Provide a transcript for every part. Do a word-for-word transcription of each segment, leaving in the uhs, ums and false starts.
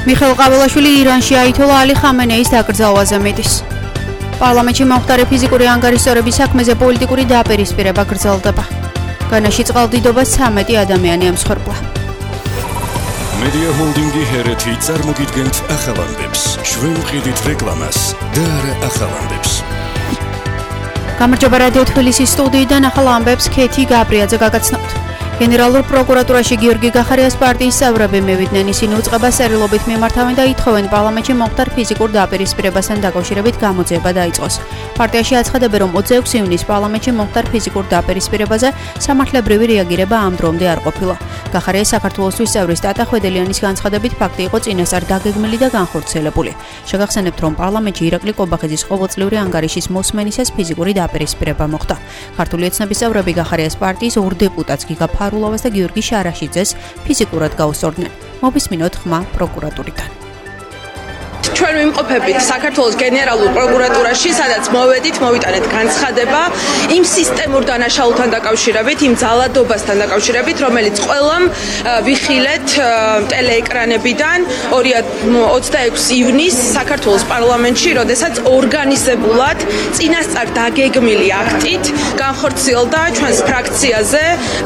მიხეილ ყაველაშვილი ირანში აითოლა ალი ხამენეის დაკრძალვაზე მიდის. პარლამენტში მომხდარი ფიზიკური ანგარიშსწორების საქმეზე პოლიტიკური დაპირისპირება გრძელდება. განაში წყალდიდობა ცამეტი ადამიანი ემსხვერპლა. მედია ჰოლდინგი ჰერეთი წარმოგიდგენთ ახალანდებს. ჩვენ ვყიდით რეკლამას და არა ახალანდებს. გამარჯობა რადიო თბილისის სტუდიიდან ახალ ამბებს ქეთი გაბრიაძე გაგაცნობთ. გენერალურ პროკურატურაში გიორგი გახარიას პარტიის წევრები მივიდნენ, ისინი უწყებას წერილობით მიმართავენ და ითხოვენ პარლამენტში მომხდარ ფიზიკურ დაპირისპირებასთან დაკავშირებით გამოძიება დაიწყოს. პარტიაში აცხადებენ, რომ ოცდაექვსი ივნისს პარლამენტში მომხდარ ფიზიკურ დაპირისპირებაზე სამართლებრივი რეაგირება ამ დრომდე არ ყოფილა. გახარიას საქართველოსთვის წევრის ტატა ხვედელიანის განცხადებით ფაქტი იყო წინასწარ დაგეგმილი და განხორციელებული. შეგახსენებთ, რომ პარლამენტში ირაკლი კობახიძის ყოველწლიური ანგარიშის მოსმენისას ფიზიკური დაპირისპირება მოხდა. ქართული ოცნების წევრები გახარიას პარტიის ორ დეპუტატს გიგა ფარულოვას და გიორგი შარაშიძეს ფიზიკურად გაუსწორდნენ. მოვისმინოთ ხმა პროკურატურიდან. ჩვენ ვიმყოფებით საქართველოს გენერალურ პროკურატურაში, სადაც მოვედით, მოვიტანეთ განცხადება იმ სისტემურ დანაშაულთან დაკავშირებით, იმ ძალადობასთან დაკავშირებით, რომელიც ყველამ ვიხილეთ ტელეეკრანებიდან ოცდაექვსი ივნისს საქართველოს პარლამენტში, როდესაც ორგანიზებულად წინასწარ დაგეგმილი აქტით განხორციელდა ჩვენს ფრაქციაზე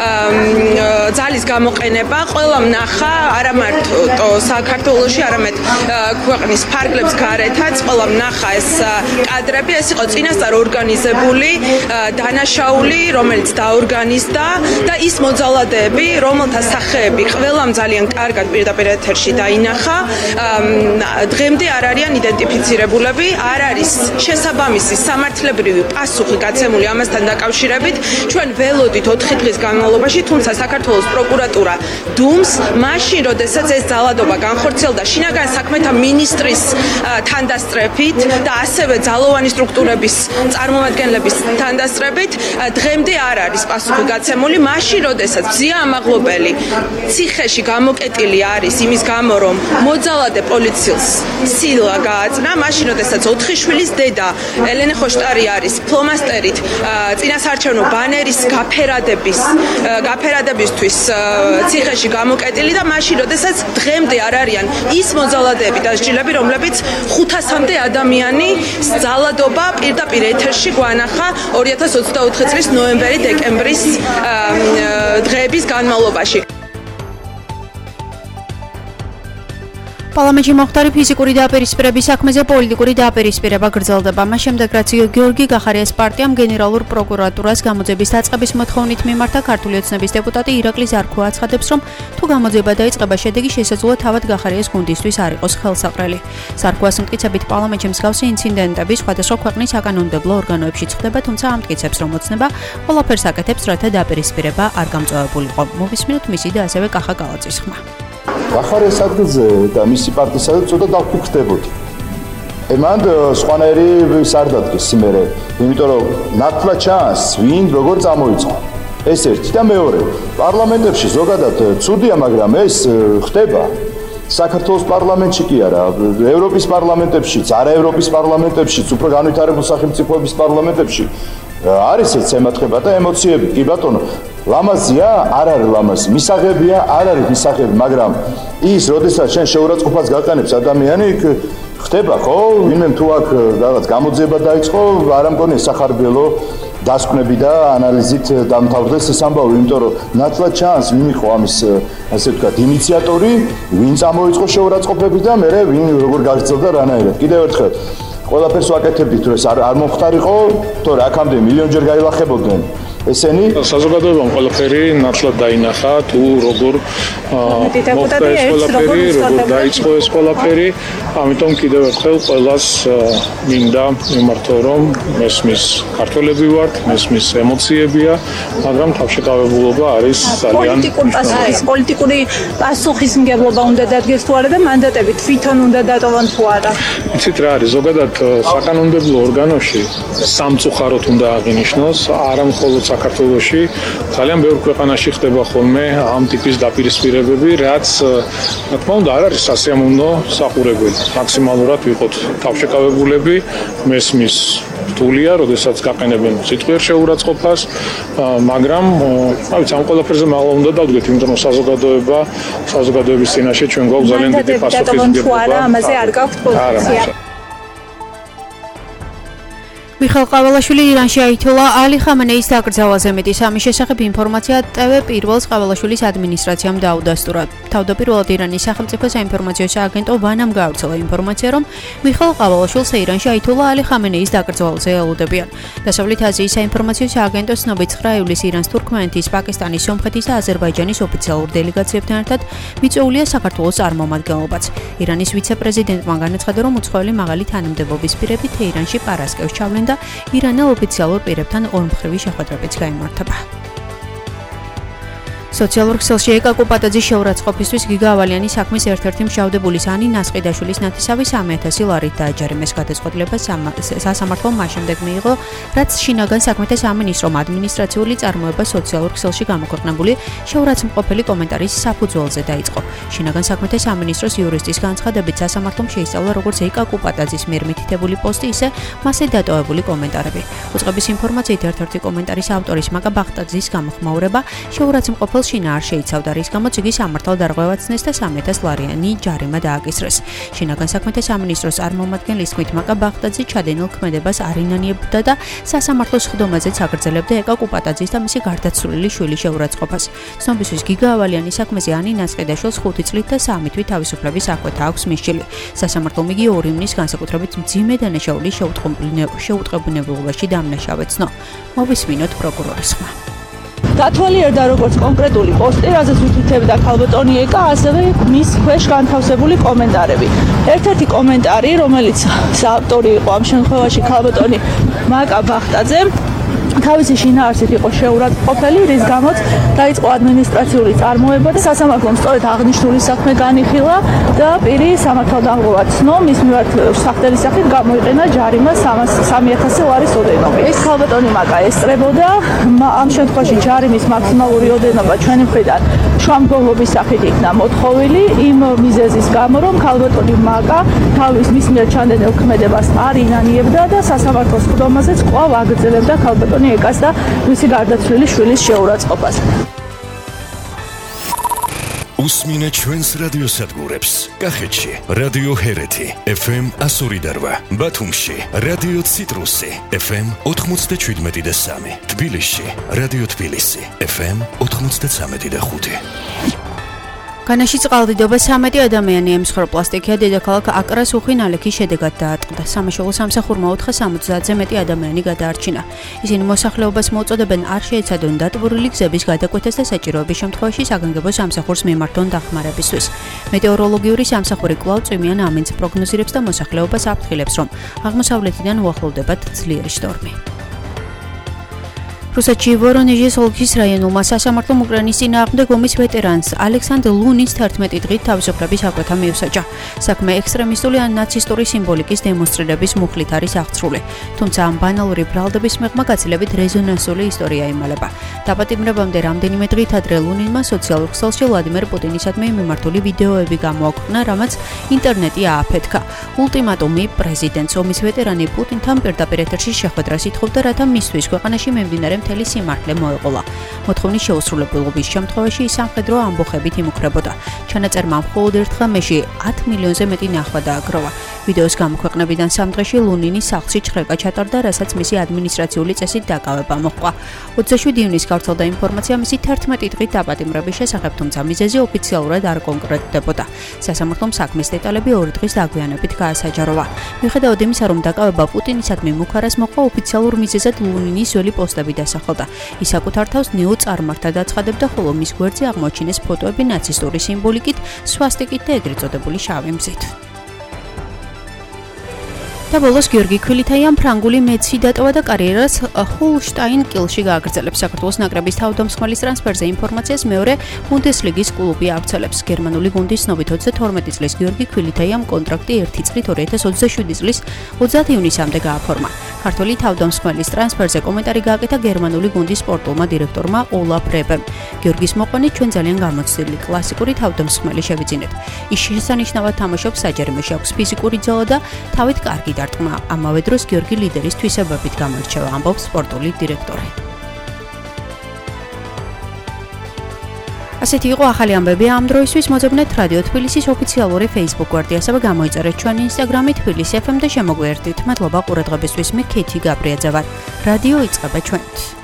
ძალის გამოყენება. ყველამ ნახა არა მარტო საქართველოში, არამედ ქვეყნის ფარგლებს გარეთაც ყველამ ნახა ეს კადრები, ეს იყო წინასწარ ორგანიზებული დანაშაული, რომელიც დაორგანიზდა და ის მოძალადეები, რომელთა სახეები ყველამ ძალიან კარგად პირდაპირ ეთერში დაინახა, დღემდე არ არიან იდენტიფიცირებულები, არ არის შესაბამისი სამართლებრივი პასუხი გაცემული ამასთან დაკავშირებით. ჩვენ ველოდით ოთხი დღის განმავლობაში, თუმცა საქართველოს პროკურატურა დუმს მაშინ, როდესაც ეს ძალადობა განხორციელდა შინაგან საქმეთა მინისტრის თანდასწრებით და ასევე ძალოვანი სტრუქტურების წარმომადგენლების თანდასწრებით, დღემდე არ არის პასუხი გაცემული. მაშინ, როდესაც მზია ამაღლობელი ციხეში გამოკეტილი არის იმის გამო, რომ მოძალადე პოლიციელს სილა გააწნა, მაშინ, როდესაც ოთხი შვილის დედა ელენე ხოშტარი არის ფლომასტერით წინასაარჩევნო ბანერის გაფერადების გაფერადებისთვის ციხეში გამოკეტილი და მაშინ, როდესაც დღემდე არ არიან ის მოძალადეები დასჯილები, რომლებიც ხუთასამდე ადამიანი ძალადობა პირდაპირ ეთერში გვანახა ორი ათას ოცდაოთხი წლის ნოემბერი-დეკემბრის დღეების განმავლობაში. პარლამენტში მომხდარი ფიზიკური დაპირისპირების საქმეზე პოლიტიკური დაპირისპირება გრძელდება. მას შემდეგ, რაც გიორგი გახარიას პარტიამ გენერალურ პროკურატურას გამოძიების დაწყების მოთხოვნით მიმართა, ქართული ოცნების დეპუტატი ირაკლი ზარქვა აცხადებს, რომ თუ გამოძიება დაიწყება, შედეგი შესაძლოა თავად გახარიას გუნდისთვის არ იყოს ხელსაყრელი. ზარქვას მტკიცებით, პარლამენტში მსგავსი ინციდენტები სხვადასხვა ქვეყნის საკანონმდებლო ორგანოებში ჩხდება, თუმცა ამტკიცებს, რომ ოცნება ყველაფერს აკეთებს, რათა დაპირისპირება არ გამწვავებულიყო. მოვისმინოთ მისი და ასევე კახა კალაძის ხმა. გახარიას ადგილზე და მისი პარტიისა და ცოტა დავფიქრდებოდი. ემანდ სხვანაირი ვის არ დადგეს სიმერე, იმიტომ რომ ნათლად ჩანს, ვინ როგორ წამოიწყო. ეს ერთი და მეორე, პარლამენტებში ზოგადად ცუდია, მაგრამ ეს ხდება. საქართველოს პარლამენტში კი არა, ევროპის პარლამენტებშიც, არა ევროპის პარლამენტებშიც, უფრო განვითარებულ სახელმწიფოების პარლამენტებში არის ეს ემათხება და ემოციები, კი ბატონო. ლამაზია, არ არის ლამაზი, მისაღებია, არ არის მისაღები, მაგრამ ის, როდესაც შენ შეურაცხყოფას გაყენებს ადამიანი, ხდება, ხო? ვინმე თუ აქ რაღაც გამოძიება დაიწყო, არ ამგონია სახარბიელო დასკვნები და ანალიზით დამთავრდეს ეს ამბავი, იმიტომ რომ ნათლად ჩანს, ვინ იყო ამის, ასე ვთქვათ, ინიციატორი, ვინ წამოიწყო შეურაცხყოფები და მე ვინ როგორ გაგრძელდა რანაირად. კიდევ ერთხელ ყველაფერს ვაკეთებდით, რომ ეს არ არ მომხდარიყო, თორე აქამდე მილიონჯერ გაილახებოდნენ. ესენი საზოგადოებამ ყველაფერი ნათლად დაინახა, თუ როგორ მოხდა ეს ყველაფერი, როგორ დაიწყო ეს ყველაფერი, ამიტომ კიდევ ერთხელ ყველას მინდა მიმართო, რომ მესმის ქართველები ვართ, მესმის ემოციებია, მაგრამ თავშეკავებულობა არის ძალიან პოლიტიკური პასუხისმგებლობა უნდა დადგეს თუ არა და მანდატები თვითონ უნდა დატოვონ თუ არა. იცით რა არის, ზოგადად საკანონმდებლო ორგანოში სამწუხაროდ უნდა აღინიშნოს, არა მხოლოდ საქართველოში ძალიან ბევრ ქვეყანაში ხდება ხოლმე ამ ტიპის დაპირისპირებები, რაც რა თქმა უნდა არ არის სასიამოვნო საყურებელი. მაქსიმალურად ვიყოთ თავშეკავებულები, მესმის რთულია, როდესაც გაყენებენ სიტყვიერ შეურაცხყოფას, მაგრამ რა ვიცი, ამ ყველაფერზე მაღლა უნდა დავდგეთ, იმიტომ რომ საზოგადოება, საზოგადოების წინაშე ჩვენ გვაქვს ძალიან დიდი პასუხისმგებლობა. ამაზე არ გაქვთ პოზიცია. მიხეილ ყაველაშვილი ირანში აითვლა ალი ხამენეის დაკრძალვაზე მეტი სამის შესახებ ინფორმაცია ტევ პირველს ყაველაშვილის ადმინისტრაციამ დაუდასტურა. თავდაპირველად ირანის სახელმწიფო საინფორმაციო სააგენტო ვანამ გაავრცელა ინფორმაცია, რომ მიხეილ ყაველაშვილს ირანში აითვლა ალი ხამენეის დაკრძალვაზე ელოდებიან. დასავლეთ აზიის საინფორმაციო სააგენტოს ცნობით ცხრა ივლისს ირანს, თურქმენეთის, პაკისტანის, სომხეთის და აზერბაიჯანის ოფიციალურ დელეგაციებთან ერთად მიწვეულია საქართველოს წარმომადგენლობაც. ირანის ვიცე-პრეზიდენტმა განაცხადა, რომ უცხოელი მაღალი თანამდებობის პირები თეირანში პარასკევს ჩავლენ და ირანელ ოფიციალურ პირებთან ორმხრივი შეხვედრებიც გაიმართება. სოციალურ ქსელში ეკა კუპატაძის შეურაცხყოფისთვის გიგა ავალიანის საქმის ერთ-ერთი მშავდებულის ანი ნასყიდაშვილის ნათესავი სამი ათასი ლარით დააჯერიმეს. გადაწყვეტილება სასამართლომ მას შემდეგ მიიღო, რაც შინაგან საქმეთა სამინისტრომ ადმინისტრაციული წარმოება სოციალურ ქსელში გამოქვეყნებული შეურაცხმყოფელი კომენტარის საფუძველზე დაიწყო. შინაგან საქმეთა სამინისტროს იურისტის განცხადებით, სასამართლომ შეისწავლა როგორც ეკა კუპატაძის მიერ მითითებული პოსტი, ისე მასზე დატოვებული კომენტარები. უწყების ინფორმაციით ერთ-ერთი კომენტარის ავტორის მაკა ბახტაძის გამოხმაურება შეურაცხმყოფელ შინა არ შეიცავდა, რის გამოც იგი სამართალ დარღვევად ცნეს და სამი ათას ლარიანი ჯარიმა დააკისრეს. შინაგან საქმეთა სამინისტროს წარმომადგენლის თქმით, მაკა ბახტაძე ჩადენილ ქმედებას არ ინანიებდა და სასამართლოს ხდომაზეც აგრძელებდა ეკა კუპატაძის და მისი გარდაცვლილი შვილის შეურაცხყოფას. ცნობისთვის გიგა ავალიანის საქმეზე ანი ნასყიდაშვილს ხუთი წლით და სამი თვის თავისუფლების აღკვეთა აქვს მისჯილი. სასამართლომ იგი ორი ივნის განსაკუთრებით მძიმე დანაშაულის შეუტყობინებულობაში დამნაშავედ ცნო. მოვისმინოთ პროკურორის ხმა. დათვალიერდა როგორც კონკრეტული პოსტი, რაზეც უთითებდა ქალბატონი ეკა, ასევე მის ქვეშ განთავსებული კომენტარები. ერთ-ერთი კომენტარი, რომელიც ავტორი იყო ამ შემთხვევაში ქალბატონი მაკა ბახტაძე, თავისი შინაარსით იყო შეურაცხმყოფელი, რის გამოც დაიწყო ადმინისტრაციული წარმოება და სასამართლომ სწორედ აღნიშნული საქმე განიხილა და პირი სამართალდამღვრად ცნო, მის მიმართ სახდელის სახით გამოიყენა ჯარიმა სამი ათასი ლარის ოდენობა. ეს ქალბატონი მაკა ესწრებოდა ამ შემთხვევაში ჯარიმის მაქსიმალური ოდენობა ჩვენი მხრიდან შუამდგომლობის სახით იქნა მოთხოვილი იმ მიზეზის გამო, რომ ქალბატონი მაკა თავის მის მიერ ჩანდენილ ქმედებას არ ინანიებდა და სასამართლოს ხდომაზეც კვლავ აგრძელებდა ქალბატონი ეკას და მისი გარდაცვლილი შვილის შეურაცხყოფას. უსმინეთ ჩვენს რადიოსადგურებს. კახეთში რადიო ჰერეთი ეფ ემ εκατო ორი და რვა, ბათუმში რადიო ციტრუსი ეფ ემ ოთხმოცდაშვიდმეტი და სამი, თბილისში რადიო თბილისი ეფ ემ ოთხმოცდაცამეტი და ხუთი. განაში წყალდიდობა სამეტი ადამიანი ემსხვერპლა პლასტიკია დედაქალაქ აკრას უხი ნალექის შედეგად დაატყდა. სამაშველო სამსახურმა ოთხასამოცდაათზე მეტი ადამიანი გადაარჩინა. ისინი მოსახლეობას მოუწოდებენ არ შეეცადონ დატბორილი გზების გადაკვეთას და საჭიროების შემთხვევაში საგანგებო სამსახურს მიმართონ დახმარებისთვის. მეტეოროლოგიური სამსახური კვლავ წვიმიან ამინდს პროგნოზირებს და მოსახლეობას აფრთხილებს, რომ აღმოსავლეთიდან უახლოვდებათ ძლიერი შტორმი. რუსეთში ვორონეჟის ოლქის რაიონულმა სასამართლომ უკრაინის წინააღმდეგ ომის ვეტერანს ალექსანდრ ლუნინს თერთმეტი დღით თავისუფლების აღკვეთა მიუსაჯა. საქმე ექსტრემისტული ან ნაცისტური სიმბოლიკის დემონსტრირების მუხლით არის აღწრული, თუმცა ამ ბანალური ბრალდების მიღმა გაცილებით რეზონანსული ისტორია იმალება. დაპატიმრებამდე რამდენიმე დღით ადრე ლუნინმა სოციალურ ქსელში ვლადიმერ პუტინისადმი მიმართული ვიდეოები გამოაქვეყნა, რამაც ინტერნეტი ააფეთქა. ულტიმატუმი პრეზიდენტს ომის ვეტერანი პუტინთან პირდაპირ ეთერში შეხვედრას ითხოვდა, რათა მისთვის ქვეყანაში მიმდინარე მთელი სიმართლე მოეყოლა. მოთხოვნის შეუსრულებლობის შემთხვევაში ის სამხედრო ამბოხებით იმუქრებოდა. ჩანაწერმა მხოლოდ ერთ ღამეში ათი მილიონზე მეტი ნახვა დააგროვა. ვიდეოს გამოქვეყნებიდან სამ დღეში ლუნინის სახლში ჩხრეკა ჩატარდა, რასაც მისი ადმინისტრაციული წესით დაკავება მოჰყვა. ოცდაშვიდი ივნისს გავრცელდა ინფორმაცია მისი თერთმეტი დღით დაპატიმრების შესახებ, თუმცა მიზეზი ოფიციალურად არ კონკრეტდებოდა. სასამართლომ საქმის დეტალები ორი დღის დაგვიანებით გაასაჯაროვა. მიუხედავად იმისა, რომ დაკავება პუტინისადმი მუქარას მოჰყვა, ოფიციალურ მიზეზად ლუნინის ძველი პოსტები დასახელდა. ის საკუთარ თავს ნეო-წარმართად აცხადებდა, ხოლო მის გვერდზე აღმოაჩინეს ფოტოები ნაცისტური სიმბოლიკით, სვასტიკით და ეგრეთ წოდებული შავი მზით. და ბოლოს გიორგი ქვილითაიამ ფრანგული მეცი დატოვა და კარიერას ჰოლშტაინ კილში გააგრძელებს. საქართველოს ნაკრების თავდამსხმელის ტრანსფერზე ინფორმაციას მეორე ბუნდესლიგის კლუბი ავრცელებს. გერმანული გუნდის ცნობით ოცდათორმეტი წლის გიორგი ქვილითაიამ კონტრაქტი ერთი წლით ორი ათას ოცდაშვიდი წლის ოცდაათი ივნისამდე გააფორმა. ქართველი თავდამსხმელის ტრანსფერზე კომენტარი გააკეთა გერმანული გუნდის სპორტულმა დირექტორმა ოლაფ რებემ. გიორგის მოყვანით ჩვენ ძალიან გამოცდილი კლასიკური თავდამსხმელი შევიძინეთ. ის შესანიშნავად თამაშობს საჯარიმოში, აქვს ფიზიკური ძალა და თავით კარგი დარტყმა. ამავე დროს გიორგი ლიდერის თვისებებით გამოირჩევა, ამბობს სპორტული დირექტორი. ასეთი იყო ახალი ამბები ამ დროისთვის. მოძებნეთ რადიო თბილისის ოფიციალური Facebook გვერდი, ასევე გამოიწერეთ ჩვენი Instagram-ი თბილისი ეფ ემ და შემოგვიერთდით. მადლობა ყურადღებისთვის. მე ქეთი გაბრიაძე ვარ. რადიო იწყება ჩვენით.